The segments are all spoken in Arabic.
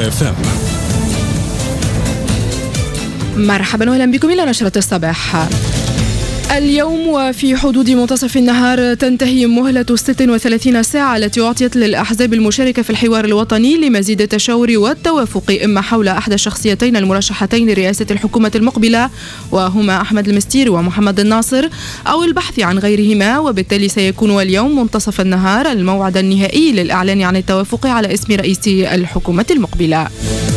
FM. مرحبا وأهلا بكم إلى نشرة الصباح. اليوم وفي حدود منتصف النهار تنتهي مهلة 36 ساعة التي أعطيت للأحزاب المشاركة في الحوار الوطني لمزيد التشاور والتوافق إما حول أحد الشخصيتين المرشحتين لرئاسة الحكومة المقبلة وهما أحمد المستيري ومحمد الناصر أو البحث عن غيرهما، وبالتالي سيكون اليوم منتصف النهار الموعد النهائي للإعلان عن التوافق على اسم رئيس الحكومة المقبلة.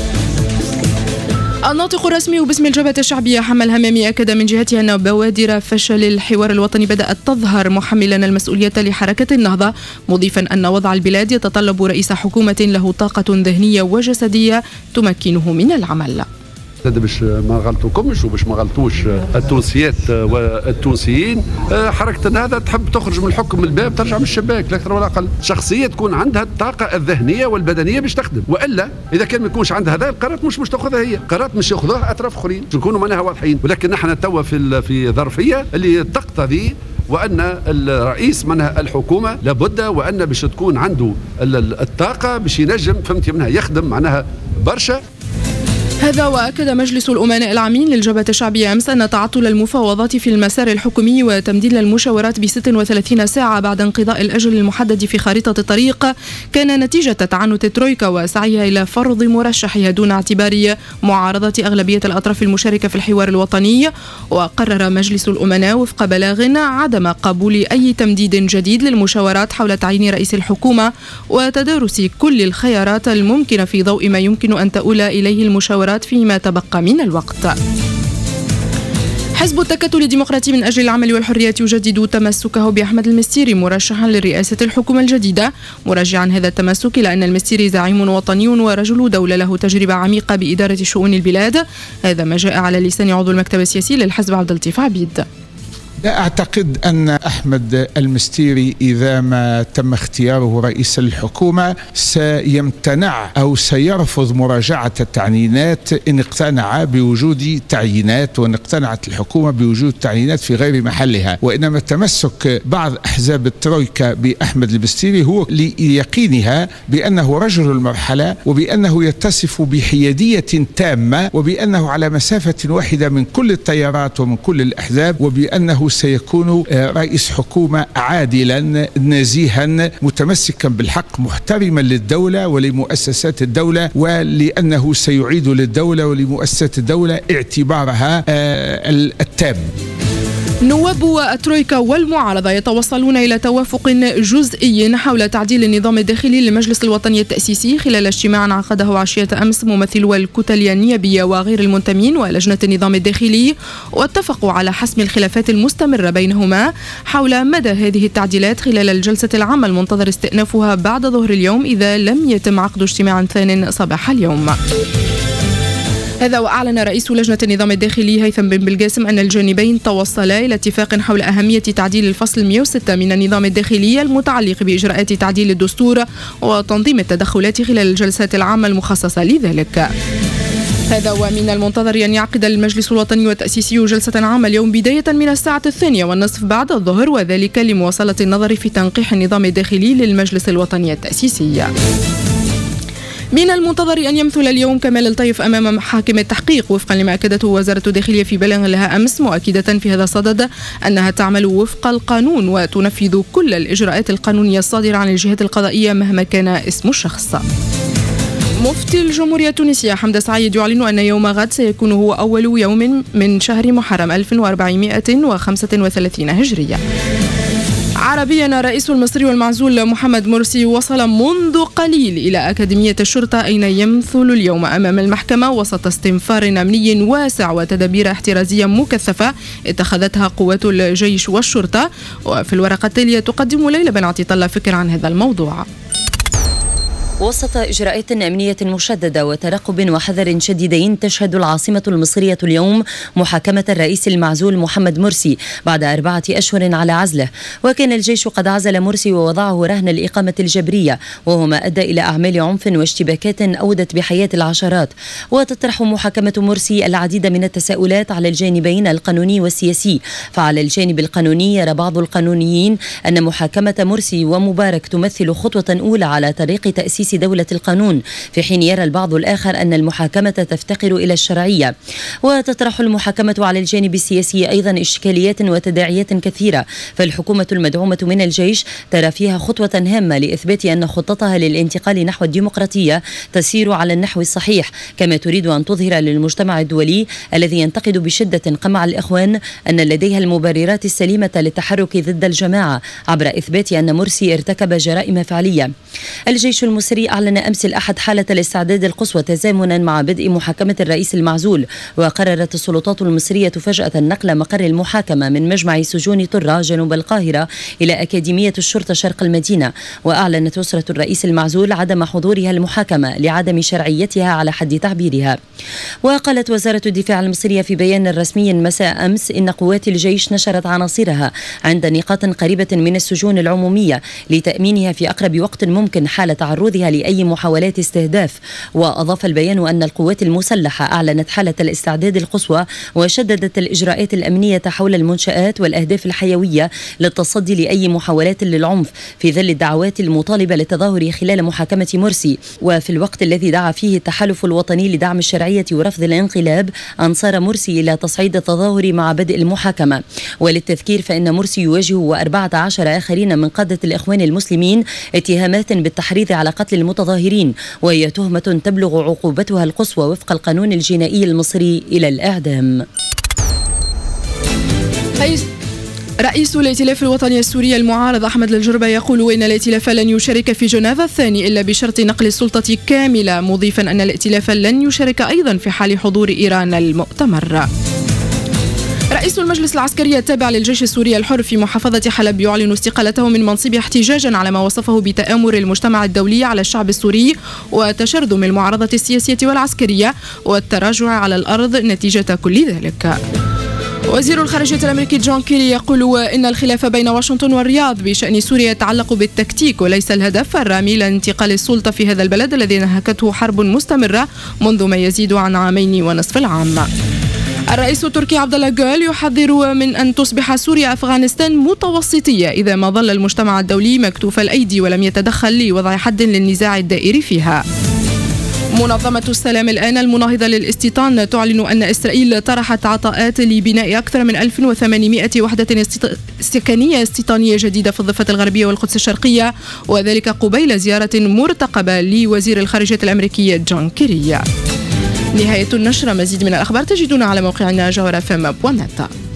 الناطق الرسمي باسم الجبهة الشعبية حمل همامي أكد من جهته أن بوادر فشل الحوار الوطني بدأت تظهر، محملا المسؤولية لحركة النهضة، مضيفا أن وضع البلاد يتطلب رئيس حكومة له طاقة ذهنية وجسدية تمكنه من العمل. باش ما غلطوكمش وباش ما غلطوش التونسيات والتونسيين، حركة النهضة تحب تخرج من الحكم من الباب ترجع من الشباك لا أكثر ولا أقل. شخصية تكون عندها الطاقة الذهنية والبدنية باش تخدم، وإلا إذا كان ما يكونش عندها هذا القرارات مش تاخذها هي، قرارات مش ياخذوها أطراف آخرين نكونوا معناها واضحين. ولكن نحن توا في ظرفية اللي تقتضي وأن الرئيس منها الحكومة لابد وأن باش تكون عنده الطاقة باش ينجم فهمتي منها يخدم معناها برشا. هذا وأكد مجلس الأمناء العامين للجبهة الشعبية أمس أن تعطل المفاوضات في المسار الحكومي وتمديد المشاورات ب 36 ساعة بعد انقضاء الأجل المحدد في خريطة الطريق كان نتيجة تعنت الترويكا وسعيها إلى فرض مرشحها دون اعتبار معارضة أغلبية الأطراف المشاركة في الحوار الوطني. وقرر مجلس الأمناء وفق بلاغ عدم قبول أي تمديد جديد للمشاورات حول تعيين رئيس الحكومة وتدارس كل الخيارات الممكنة في ضوء ما يمكن أن تؤول إليه المشاورات فيما تبقى من الوقت. حزب التكتل الديمقراطي من أجل العمل والحرية يجدد تمسكه بأحمد المستيري مرشحا لرئاسة الحكومة الجديدة، مرجعا هذا التمسك إلى أن المستيري زعيم وطني ورجل دولة له تجربة عميقة بإدارة شؤون البلاد. هذا ما جاء على لسان عضو المكتب السياسي للحزب عبد اللطيف عبيد. لا أعتقد أن أحمد المستيري إذا ما تم اختياره رئيس الحكومة سيمتنع أو سيرفض مراجعة التعيينات إن اقتنع بوجود تعيينات وإن اقتنعت الحكومة بوجود تعيينات في غير محلها، وإنما تمسك بعض أحزاب الترويكا بأحمد المستيري هو ليقينها بأنه رجل المرحلة وبأنه يتصف بحيادية تامة وبأنه على مسافة واحدة من كل التيارات ومن كل الأحزاب وبأنه سيكون رئيس حكومة عادلا نزيها متمسكا بالحق محترما للدولة ولمؤسسات الدولة، ولأنه سيعيد للدولة ولمؤسسات الدولة اعتبارها التام. نواب الترويكا والمعارضة يتوصلون إلى توافق جزئي حول تعديل النظام الداخلي للمجلس الوطني التأسيسي خلال اجتماع عقده عشية أمس ممثلو الكتل النيابية وغير المنتمين ولجنة النظام الداخلي، واتفقوا على حسم الخلافات المستمرة بينهما حول مدى هذه التعديلات خلال الجلسة العامة المنتظر استئنافها بعد ظهر اليوم إذا لم يتم عقد اجتماع ثان صباح اليوم. هذا وأعلن رئيس لجنة النظام الداخلي هيثم بن بالقاسم أن الجانبين توصلا إلى اتفاق حول أهمية تعديل الفصل 106 من النظام الداخلي المتعلق بإجراءات تعديل الدستور وتنظيم التدخلات خلال الجلسات العامة المخصصة لذلك. هذا ومن المنتظر أن يعقد المجلس الوطني والتأسيسي جلسة عامة اليوم بداية من 2:30 بعد الظهر، وذلك لمواصلة النظر في تنقيح النظام الداخلي للمجلس الوطني التأسيسي. من المنتظر أن يمثل اليوم كمال الطيف أمام محاكم التحقيق وفقا لما أكدته وزارة الداخلية في بلاغ لها أمس، مؤكدة في هذا الصدد أنها تعمل وفق القانون وتنفذ كل الإجراءات القانونية الصادرة عن الجهات القضائية مهما كان اسم الشخص. مفتي الجمهورية التونسية حمد سعيد يعلن أن يوم غد سيكون هو أول يوم من شهر محرم 1435 هجرية. عربيا، الرئيس المصري والمعزول محمد مرسي وصل منذ قليل إلى أكاديمية الشرطة أين يمثل اليوم أمام المحكمة وسط استنفار أمني واسع وتدابير احترازية مكثفة اتخذتها قوات الجيش والشرطة. وفي الورقة التالية تقدم ليلى بن عطية الله فكر عن هذا الموضوع. وسط إجراءات أمنية مشددة وترقب وحذر شديدين تشهد العاصمة المصرية اليوم محاكمة الرئيس المعزول محمد مرسي بعد 4 أشهر على عزله. وكان الجيش قد عزل مرسي ووضعه رهن الإقامة الجبرية، وهو ما أدى إلى أعمال عنف واشتباكات أودت بحياة العشرات. وتطرح محاكمة مرسي العديد من التساؤلات على الجانبين القانوني والسياسي. فعلى الجانب القانوني يرى بعض القانونيين أن محاكمة مرسي ومبارك تمثل خطوة أولى على طريق تأسيس تأسيس دولة القانون، في حين يرى البعض الآخر أن المحاكمة تفتقر إلى الشرعية. وتطرح المحاكمة على الجانب السياسي أيضا إشكاليات وتداعيات كثيرة، فالحكومة المدعومة من الجيش ترى فيها خطوة هامة لإثبات أن خطتها للانتقال نحو الديمقراطية تسير على النحو الصحيح، كما تريد أن تظهر للمجتمع الدولي الذي ينتقد بشدة قمع الإخوان أن لديها المبررات السليمة للتحرك ضد الجماعة عبر إثبات أن مرسي ارتكب جرائم فعلية. الجيش المصري أعلن أمس الأحد حالة الاستعداد القصوى تزامنا مع بدء محاكمة الرئيس المعزول، وقررت السلطات المصرية فجأة نقل مقر المحاكمة من مجمع سجون طرة جنوب القاهرة إلى أكاديمية الشرطة شرق المدينة. وأعلنت أسرة الرئيس المعزول عدم حضورها المحاكمة لعدم شرعيتها على حد تعبيرها. وقالت وزارة الدفاع المصرية في بيان رسمي مساء أمس إن قوات الجيش نشرت عناصرها عند نقاط قريبة من السجون العمومية لتأمينها في أقرب وقت ممكن حال تعرضها لأي محاولات استهداف. وأضاف البيان أن القوات المسلحة أعلنت حالة الاستعداد القصوى وشددت الإجراءات الأمنية حول المنشآت والأهداف الحيوية للتصدي لأي محاولات للعنف في ظل الدعوات المطالبة للتظاهر خلال محاكمة مرسي، وفي الوقت الذي دعا فيه التحالف الوطني لدعم الشرعية ورفض الانقلاب أنصار مرسي إلى تصعيد التظاهر مع بدء المحاكمة. وللتذكير فإن مرسي يواجه 14 آخرين من قادة الإخوان المسلمين اتهامات بالتحريض على قتل المتظاهرين، وهي تهمة تبلغ عقوبتها القصوى وفق القانون الجنائي المصري إلى الإعدام. رئيس الائتلاف الوطني السوري المعارض أحمد الجربة يقول إن الائتلاف لن يشارك في جنيف الثاني إلا بشرط نقل السلطة كاملة، مضيفا أن الائتلاف لن يشارك أيضا في حال حضور إيران المؤتمر. رئيس المجلس العسكري التابع للجيش السوري الحر في محافظة حلب يعلن استقالته من منصبه احتجاجا على ما وصفه بتآمر المجتمع الدولي على الشعب السوري وتشرذم المعارضة السياسية والعسكرية والتراجع على الأرض نتيجة كل ذلك. وزير الخارجية الأمريكي جون كيري يقول إن الخلاف بين واشنطن والرياض بشأن سوريا يتعلق بالتكتيك وليس الهدف الرامي لانتقال السلطة في هذا البلد الذي نهكته حرب مستمرة منذ ما يزيد عن 2.5 عام. الرئيس التركي عبد الله جول يحذر من أن تصبح سوريا أفغانستان متوسطية إذا ما ظل المجتمع الدولي مكتوف الأيدي ولم يتدخل لوضع حد للنزاع الدائري فيها. منظمة السلام الآن المناهضة للاستيطان تعلن أن إسرائيل طرحت عطاءات لبناء أكثر من 1800 وحدة سكنية استيطانية جديدة في الضفة الغربية والقدس الشرقية، وذلك قبيل زيارة مرتقبة لوزير الخارجية الأمريكي جون كيري. نهاية النشرة. مزيد من الأخبار تجدون على موقعنا jawhara.fm.net.